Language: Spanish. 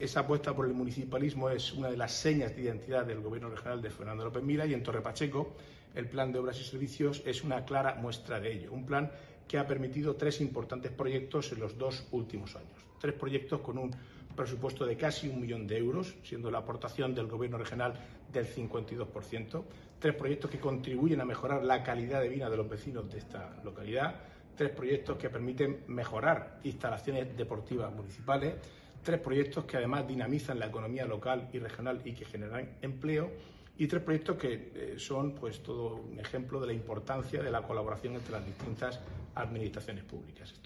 Esa apuesta por el municipalismo es una de las señas de identidad del Gobierno regional de Fernando López Mira, y en Torre Pacheco el Plan de Obras y Servicios es una clara muestra de ello. Un plan que ha permitido 3 importantes proyectos en los 2 últimos años. 3 proyectos con un presupuesto de casi 1 millón de euros, siendo la aportación del Gobierno regional del 52%. 3 proyectos que contribuyen a mejorar la calidad de vida de los vecinos de esta localidad. 3 proyectos que permiten mejorar instalaciones deportivas municipales. 3 proyectos que además dinamizan la economía local y regional y que generan empleo. Y 3 proyectos que son todo un ejemplo de la importancia de la colaboración entre las distintas administraciones públicas.